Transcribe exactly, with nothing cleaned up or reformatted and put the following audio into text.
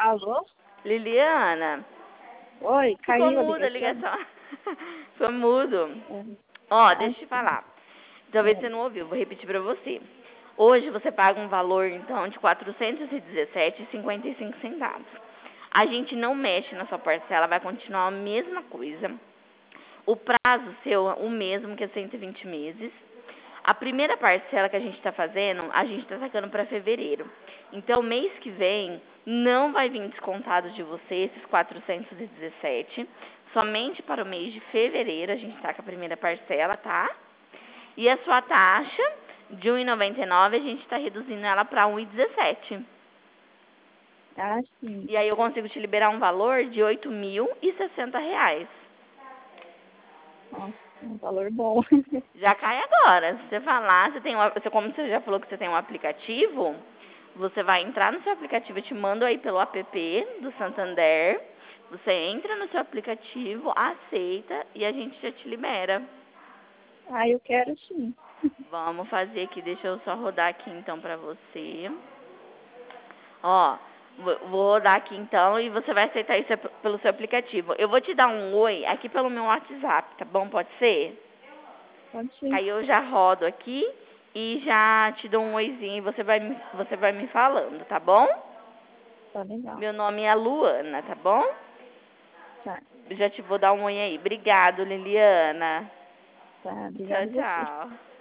Alô? Liliana, Oi, ficou caiu a muda a ligação? ligação. Ficou mudo. É. Ó, Ah, deixa eu te falar. Talvez é. você não ouviu, vou repetir pra você. Hoje você paga um valor, então, de quatrocentos e dezessete reais e cinquenta e cinco centavos. A gente não mexe na sua parcela, vai continuar a mesma coisa. O prazo seu é o mesmo, que é cento e vinte meses. A primeira parcela que a gente está fazendo, a gente está sacando para fevereiro. Então, mês que vem, não vai vir descontado de você esses quatrocentos e dezessete. Somente para o mês de fevereiro, a gente está com a primeira parcela, tá? E a sua taxa de um real e noventa e nove, a gente está reduzindo ela para um real e dezessete. Ah, sim. E aí eu consigo te liberar um valor de oito mil e sessenta reais. Nossa, um valor bom. Já cai agora. Se você falar, você tem um, você, como você já falou que você tem um aplicativo, você vai entrar no seu aplicativo, eu te mando aí pelo app do Santander. Você entra no seu aplicativo, aceita e a gente já te libera. Ah, eu quero sim. Vamos fazer aqui, deixa eu só rodar aqui então pra você. Ó, vou vou rodar aqui então e você vai aceitar isso pelo seu aplicativo. Eu vou te dar um oi aqui pelo meu WhatsApp, tá bom? Pode ser? Pode ser. Aí eu já rodo aqui e já te dou um oizinho e você vai, me- você vai me falando, tá bom? Tá legal. Meu nome é Luana, tá bom? Tá, Eu já te vou dar um oi aí. Obrigado, Liliana. tá. Tchau, Obrigada a você. tchau.